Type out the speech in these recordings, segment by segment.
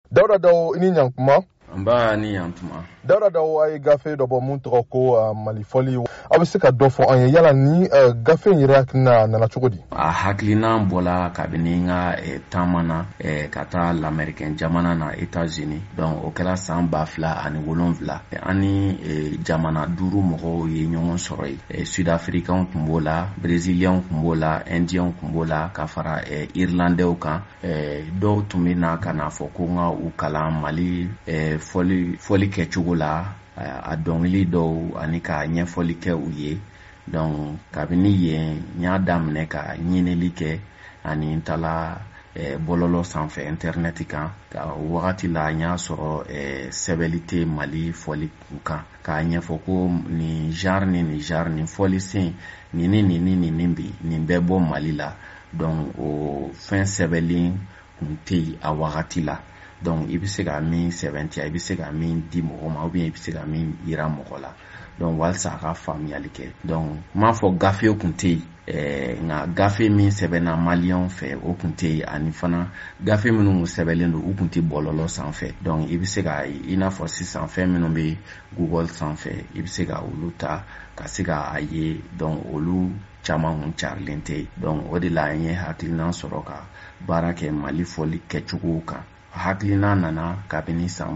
Dawuda Dawo ini ɲankuma Nba ni yantuma. Dawuda Dawo a ye gafe dɔ bɔ mun tɔgɔ ko Malifɔli. A bɛ se ka dɔ fɔ an ye yala ni gafe in yɛrɛ hakilina nana cogo di? A hakilina bɔla kabini n ka taama na ka taa lamɛrikɛn jamana na États-Unis. Donc o kɛra san 2007. An ni jamana 5 mɔgɔw ye ɲɔgɔn sɔrɔ yen. Sud-africains tun b'o la, Brésilien tun b'o la, Indien tun b'o la, ka fara Irlandais kan. Dɔw tun bɛ na ka na fɔ ko n ka u kalan Mali fɔli kɛcogo la, a dɔnkili dɔw ani ka ɲɛfɔli kɛ u ye. Donc kabini yen n y'a daminɛ ka ɲinili kɛ ani n taala bɔlɔlɔ sanfɛ internet kan. Ka wagati la n y'a sɔrɔ sɛbɛnni tɛ Mali fɔli kan k'a ɲɛfɔ ko nin genre ni fɔli sen nin bi nin bɛ bɔ Mali la. Donc o fɛn sɛbɛnlen kun tɛ yen a wagati la. Donc i bɛ se ka min sɛbɛntiya, i bɛ se ka min di mɔgɔ ma, ou bien i bɛ se ka min yira mɔgɔ la. Donc walasa a ka faamuyali kɛ. Donc m'a fɔ gafew kun tɛ yen, nka gafe min sɛbɛnna Maliyɛnw fɛ o kun tɛ yen, ani fana gafe minnu sɛbɛnlen don u kun tɛ bɔlɔlɔ sanfɛ. Donc i bɛ se ka i n'a fɔ sisan fɛn minnu bɛ Google sanfɛ i bɛ se ka olu ta ka se ka a ye. Donc olu caman kun carilen tɛ. Donc o de la n ye hakilina sɔrɔ ka baara kɛ Mali fɔli kɛcogo kan. Hakilina nana kabini san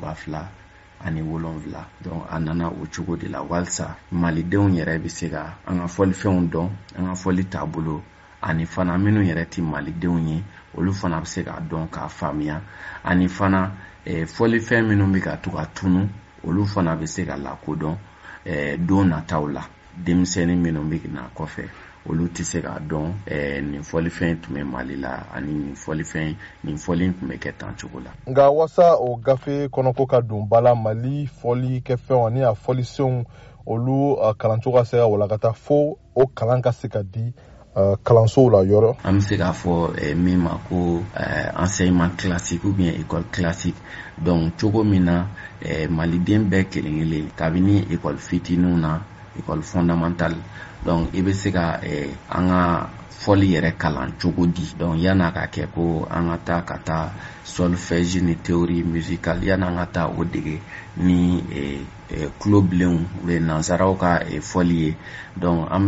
2007. Donc a nana o cogo de la walasa malidenw yɛrɛ bɛ se ka an ka fɔlifɛnw dɔn, an ka fɔli taabolo, ani fana minnu yɛrɛ tɛ malidenw ye olu fana bɛ se ka dɔn k'a faamuya, ani fana fɔlifɛn minnu bɛ ka to ka tunu olu fana bɛ se ka lakodɔn don nataw la. Denmisɛnnin minnu bɛ na kɔfɛ olu tɛ se k'a dɔn nin fɔlifɛn tun bɛ Mali la ani nin fɔli tun bɛ kɛ tan cogo la. Nka wasa o gafe kɔnɔ ko ka don bala Mali fɔli kɛfɛnw ani a fɔlisenw olu kalancogo ka se ka walakata fo o kalan ka se ka di kalansow la yɔrɔ. An bɛ se k'a fɔ min ma ko enseignement classique ou bien école classique. Donc cogo min na maliden bɛɛ kelen-kelen kabini école fitininw na, école fondamentale. Donc i bɛ se ka an ka fɔli yɛrɛ kalan cogo di. Donc yan'a ka kɛ ko an ka taa solfège ni théorie musicale, yan'a ka taa o dege ni tulobilenw u bɛ nansaraw ka fɔli ye. Donc an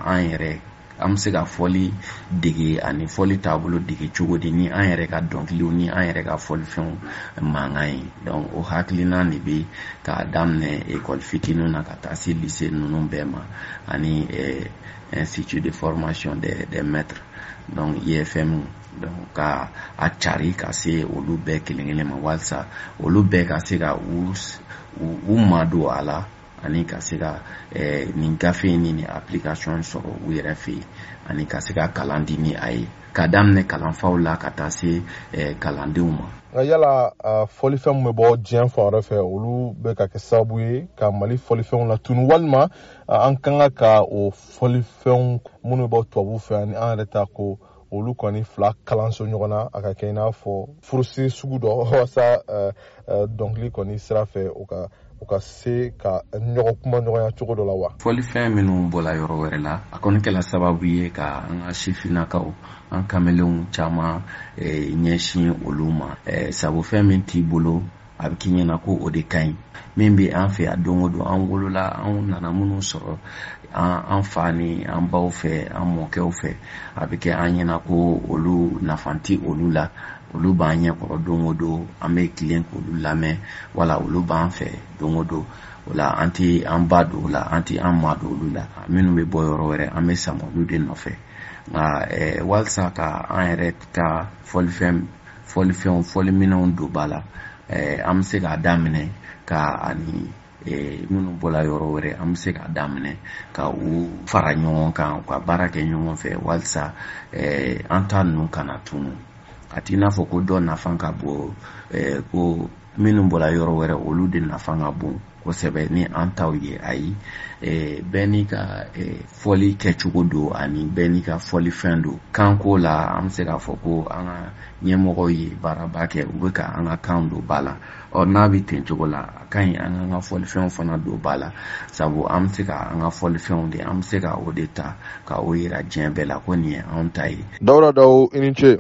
bɛ se ka fɔli dege ani fɔli taabolo dege cogo di ni an yɛrɛ ka dɔnkiliw ni an yɛrɛ ka fɔlifɛnw mankan ye. Donc o hakilina de bɛ k'a daminɛ école fitininw na ka taa se lycée ninnu bɛɛ ma, ani institut de formation des maîtres, donc IFM. Donc ka a cari ka se olu bɛɛ kelen-kelen ma walasa olu bɛɛ ka se ka u madon a la, ani ka se ka nin gafe ni application sɔrɔ u yɛrɛ fɛ yen, ani ka se ka kalan di ni a ye, ka daminɛ kalanfaw la ka taa se kalandenw ma. Yala fɔlifɛn min bɛ bɔ diɲɛ fan wɛrɛ fɛ olu bɛ ka kɛ sababu ye ka Mali fɔlifɛnw latunu, walima an kan ka o fɔlifɛnw minnu bɛ bɔ tubabuw fɛ ani an yɛrɛ ta ko olu kɔni fila kalanso ɲɔgɔn na, a ka kɛ i n'a fɔ furusiri sugu dɔ walasa dɔnkili kɔni sira fɛ o ka se ka ɲɔgɔnya cogo dɔ la wa? Fɔlifɛn minnu bɔla yɔrɔ wɛrɛ la a kɔni kɛla sababu ye ka an ka sifinnakaw, an kamelenw caman ɲɛsin olu ma. Sabu fɛn min t'i bolo a bɛ k'i ɲɛna ko o de ka ɲi. Min bɛ an fɛ yan don o don, an wolola an nana minnu sɔrɔ an fa ni an baw fɛ, an mɔkɛw fɛ, a bɛ kɛ an ɲɛna ko olu nafa tɛ olu la. Olu b'an ɲɛkɔrɔ don o don, an bɛ tilen k'olu lamɛn, wala olu b'an fɛ don o don. O la an tɛ an ba don o la, an tɛ an ma don olu la. Minnu bɛ bɔ yɔrɔ wɛrɛ an bɛ sama olu de nɔfɛ. Nka walasa ka an yɛrɛ ka fɔliminɛnw don ba la, an bɛ se k'a daminɛ ka ani minnu bɔla yɔrɔ wɛrɛ an bɛ se k'a daminɛ ka u fara ɲɔgɔn kan, ka baara kɛ ɲɔgɔn fɛ walasa an ta ninnu kana tunu. A t'i n'a fɔ ko dɔ nafa ka bon ko minnu bɔla yɔrɔ wɛrɛ olu de nafa ka bon kosɛbɛ ni an taw ye. Ayi, bɛɛ n'i ka fɔli kɛcogo don ani bɛɛ n'i ka fɔlifɛn don. Kanko la an bɛ se k'a fɔ ko an ka ɲɛmɔgɔw ye baaraba kɛ, u bɛ ka an ka kan don ba la. N'a bɛ ten cogo la a ka ɲi an ka fɔlifɛnw fana don ba la, sabu an bɛ se ka an ka fɔlifɛnw de an bɛ se ka o de ta ka o yira diɲɛ bɛɛ la ko nin ye anw ta ye. Dawuda Dawo i ni ce.